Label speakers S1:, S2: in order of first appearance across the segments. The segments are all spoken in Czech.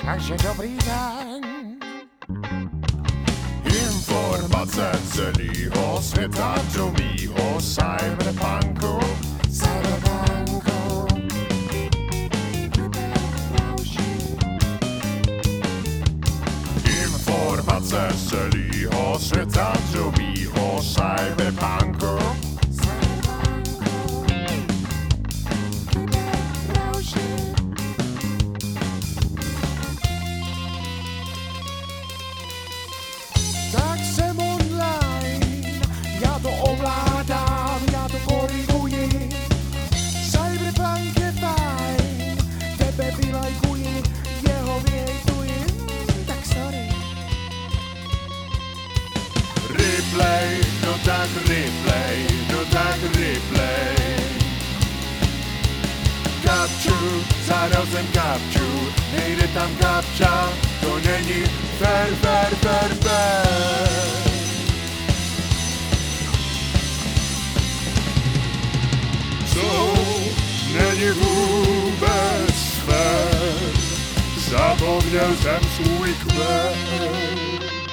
S1: Takže dobrý den.
S2: Informace celého světa do mýho cyberpunku. Informace celého světa do mýho cyberpunku.
S1: Tak jsem online, já to ovládám, já to koriguji. Cyberpunk je fajn, tebe vylajkuji, jeho vyhejtuji, tak sorry.
S2: Replay, no tak replay, no tak replay. Kapču, zadal jsem kapču, nejde tam kapča, to není fair. Co není vůbec fair, zapomněl jsem svůj kvér.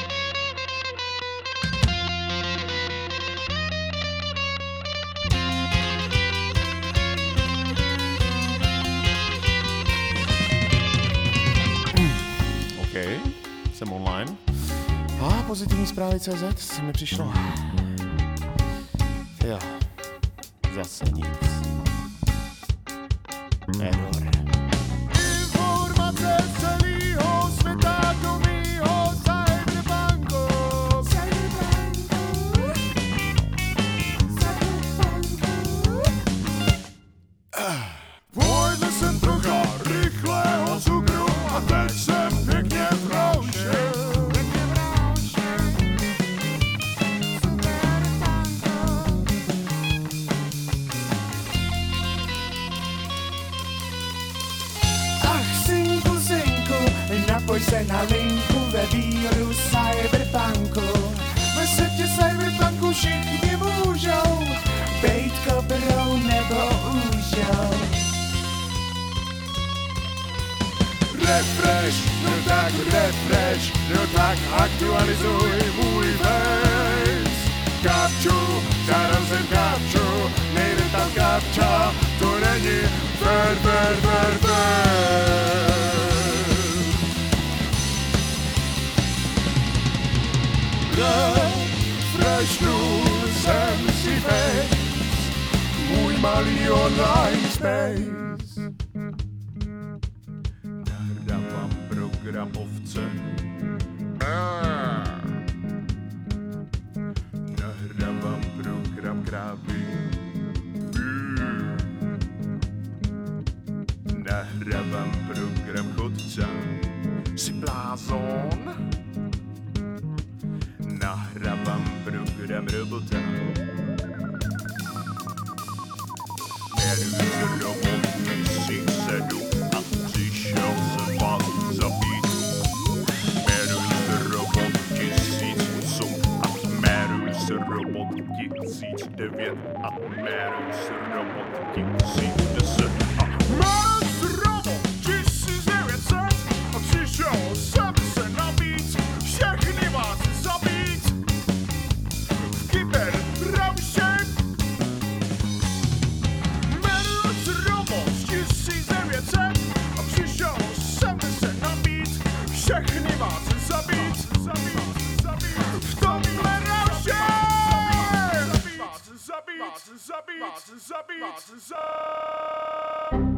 S1: Jsem online. A pozitivní zprávy CZ mi přišlo. Jo, zase nic. Error. Informace celého světa do mýho cyberpunku.
S2: Pojedl jsem trocha rychlého cukru a teď jsem pěkně v rouši.
S1: Ach, synku, napoj se na linku ve víru cyberpunku. Ve světě cyberpunku všichni můžou bejt kobrou nebo úžou.
S2: Refresh, no tak aktualizuj můj face. Kapču, zadal jsem kapču, nejde tam kapča, to není fair. Refreshnu jsem si face, můj malý online space. Nahrávám program ovce. Nahrávám program krávy. Nahrávám program chodca. Jsi blázon? Nahrávám program robota. Jmenuji se Robot 1007 a přišel jsem vás zabít. Jmenuji se Robot 1008 a jmenuji se Robot 1009 a jmenuji se Robot 1010 a jmenuji se Robot 1900 a přišel jsem se nabít, všechny vás zabít v kyberrauši. Jmenuji se Robot 1900 a přišel jsem se nabít, všechny vás zabít v tomhle rauši. Zabít.